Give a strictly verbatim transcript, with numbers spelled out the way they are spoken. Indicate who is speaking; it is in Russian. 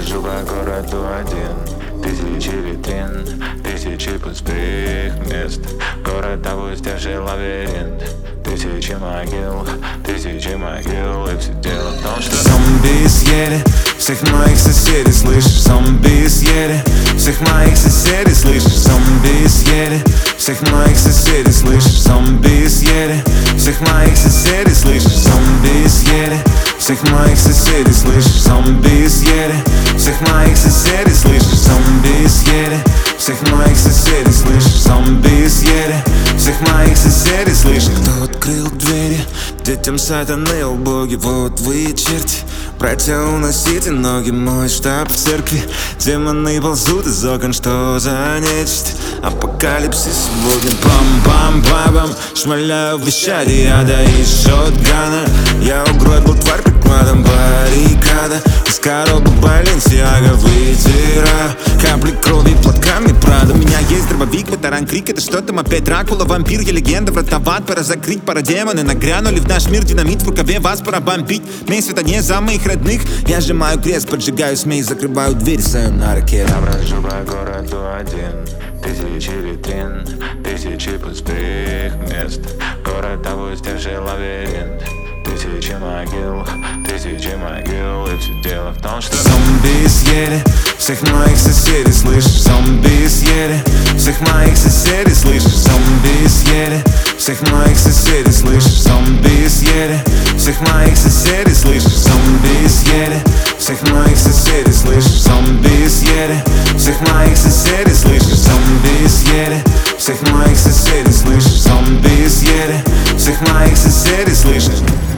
Speaker 1: брожу по городу один. Тысячи витрин, тысячи пустых мест. Город опустевший лабиринт. Тысячи могил, тысячи могил. И все дело в том, что
Speaker 2: зомби съели всех моих соседей, слышишь? Зомби съели всех моих соседей, слышишь? Зомби съели всех моих соседей, слышишь? Зомби съели всех моих соседей, слышишь? Зомби съели всех моих соседей, слышишь? Зомби съели всех моих соседей, слышишь? Зомби съели всех моих соседей, слышишь? Зомби съели всех моих соседей, слышишь? Кто открыл двери детям сатаны, убоги? Вот вы, черти, братья, уносите ноги, мой штаб в церкви. Демоны ползут из окон, что за нечто? Апокалипсис сегодня. Пам-пам-пам-пам, шмаляю в вещаде яда из шотгана. Я угробил тварь прикладом баррикада. Из коробок Баленсиага вытираю капли крови платками Прада. У меня есть дробовик, ветеран крик. Это что там опять Дракула, вампир, я легенда. Врата в ад, пора закрыть, пора демоны нагрянули в наш мир. Динамит в рукаве, вас пора бомбить. Месяц это не за моих родных. Я сжимаю крест, поджигаю смесь, закрываю дверь свою на ракету.
Speaker 1: Я брожу по городу один. Тысячи витрин, тысячи пустых мест. Город опустевший лабиринт. Тысячи могил, тысячи могил. И все дело в том, что
Speaker 2: зомби съели всех моих соседей, слышишь? Зомби съели всех моих соседей, слышишь? Зомби съели всех моих соседей, слышишь? Зомби съели всех моих соседей, слышишь? Зомби съели всех моих соседей, слышишь? Зомби съели всех моих соседей, слышишь? Зомби съели всех моих соседей, слышишь? Зомби съели всех моих соседей, слышишь?